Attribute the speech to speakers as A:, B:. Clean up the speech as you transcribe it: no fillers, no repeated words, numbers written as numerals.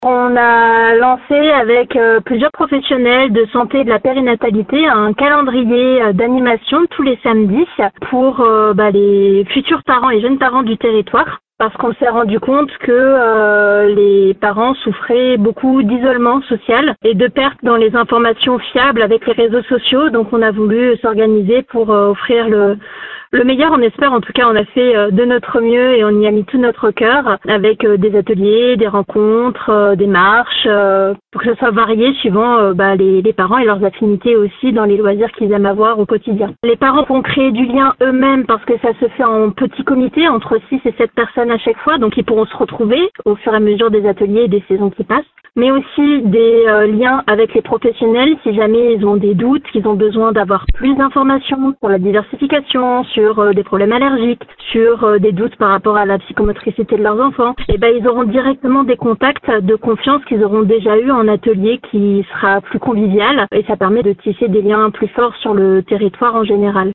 A: On a lancé avec plusieurs professionnels de santé et de la périnatalité un calendrier d'animation tous les samedis pour les futurs parents et jeunes parents du territoire. Parce qu'on s'est rendu compte que les parents souffraient beaucoup d'isolement social et de perte dans les informations fiables avec les réseaux sociaux. Donc on a voulu s'organiser pour offrir le meilleur, on espère. En tout cas, on a fait de notre mieux et on y a mis tout notre cœur avec des ateliers, des rencontres, des marches, pour que ce soit varié suivant les parents et leurs affinités aussi dans les loisirs qu'ils aiment avoir au quotidien. Les parents vont créer du lien eux-mêmes parce que ça se fait en petits comités, entre 6 et 7 personnes à chaque fois, donc ils pourront se retrouver au fur et à mesure des ateliers et des saisons qui passent. Mais aussi des liens avec les professionnels si jamais ils ont des doutes, qu'ils ont besoin d'avoir plus d'informations sur la diversification, sur des problèmes allergiques, sur des doutes par rapport à la psychomotricité de leurs enfants. Et ils auront directement des contacts de confiance qu'ils auront déjà eu en atelier qui sera plus convivial et ça permet de tisser des liens plus forts sur le territoire en général.